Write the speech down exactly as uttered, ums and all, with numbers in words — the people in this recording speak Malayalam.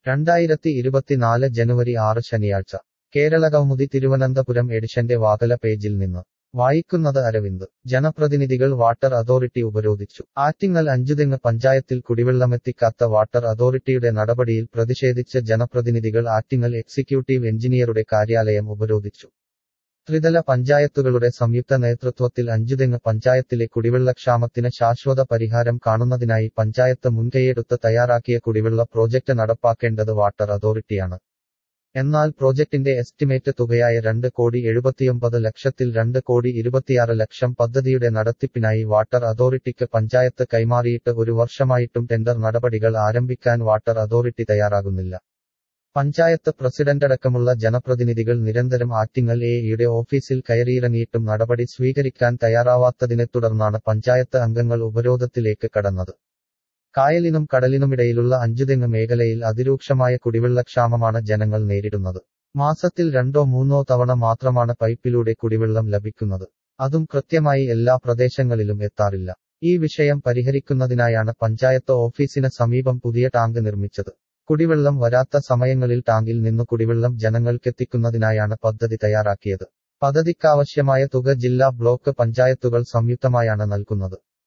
രണ്ടായിരത്തി ഇരുപത്തിനാല് ജനുവരി ആറ് ശനിയാഴ്ച കേരളകൗമുദി തിരുവനന്തപുരം എഡിഷന്റെ വാതല പേജിൽ നിന്ന് വായിക്കുന്നത് അരവിന്ദ്. ജനപ്രതിനിധികൾ വാട്ടർ അതോറിറ്റി ഉപരോധിച്ചു. ആറ്റിങ്ങൽ അഞ്ചുതെങ്ങ് പഞ്ചായത്തിൽ കുടിവെള്ളമെത്തിക്കാത്ത വാട്ടർ അതോറിറ്റിയുടെ നടപടിയിൽ പ്രതിഷേധിച്ച് ജനപ്രതിനിധികൾ ആറ്റിങ്ങൽ എക്സിക്യൂട്ടീവ് എഞ്ചിനീയറുടെ കാര്യാലയം ഉപരോധിച്ചു. ത്രിതല പഞ്ചായത്തുകളുടെ സംയുക്ത നേതൃത്വത്തിൽ അഞ്ചുതെങ്ങ് പഞ്ചായത്തിലെ കുടിവെള്ളക്ഷാമത്തിന് ശാശ്വത പരിഹാരം കാണുന്നതിനായി പഞ്ചായത്ത് മുൻകൈയെടുത്ത് തയ്യാറാക്കിയ കുടിവെള്ള പ്രോജക്റ്റ് നടപ്പാക്കേണ്ടത് വാട്ടർ അതോറിറ്റിയാണ്. എന്നാൽ പ്രോജക്ടിന്റെ എസ്റ്റിമേറ്റ് തുകയായ രണ്ട് കോടി എഴുപത്തിയൊമ്പത് ലക്ഷത്തിൽ രണ്ട് കോടി ഇരുപത്തിയാറ് ലക്ഷം പദ്ധതിയുടെ നടത്തിപ്പിനായി വാട്ടർ അതോറിറ്റിക്ക് പഞ്ചായത്ത് കൈമാറിയിട്ട് ഒരു വർഷമായിട്ടും ടെൻഡർ നടപടികൾ ആരംഭിക്കാൻ വാട്ടർ അതോറിറ്റി തയ്യാറാകുന്നില്ല. പഞ്ചായത്ത് പ്രസിഡന്റടക്കമുള്ള ജനപ്രതിനിധികൾ നിരന്തരം ആറ്റിങ്ങൽ എ ഇയുടെ ഓഫീസിൽ കയറിയിറങ്ങിയിട്ടും നടപടി സ്വീകരിക്കാൻ തയ്യാറാവാത്തതിനെ തുടർന്നാണ് പഞ്ചായത്ത് അംഗങ്ങൾ ഉപരോധത്തിലേക്ക് കടന്നത്. കായലിനും കടലിനുമിടയിലുള്ള അഞ്ചുതെങ്ങ് മേഖലയിൽ അതിരൂക്ഷമായ കുടിവെള്ളക്ഷാമമാണ് ജനങ്ങൾ നേരിടുന്നത്. മാസത്തിൽ രണ്ടോ മൂന്നോ തവണ മാത്രമാണ് പൈപ്പിലൂടെ കുടിവെള്ളം ലഭിക്കുന്നത്. അതും കൃത്യമായി എല്ലാ പ്രദേശങ്ങളിലും എത്താറില്ല. ഈ വിഷയം പരിഹരിക്കുന്നതിനായാണ് പഞ്ചായത്ത് ഓഫീസിന് സമീപം പുതിയ ടാങ്ക് നിർമ്മിച്ചത്. കുടിവെള്ളം വരാത്ത സമയങ്ങളിൽ ടാങ്കിൽ നിന്ന് കുടിവെള്ളം ജനങ്ങൾക്കെത്തിക്കുന്നതിനായാണ് പദ്ധതി തയ്യാറാക്കിയത്. പദ്ധതിക്കാവശ്യമായ തുക ജില്ലാ ബ്ലോക്ക് പഞ്ചായത്തുകൾ സംയുക്തമായാണ് നൽകുന്നത്.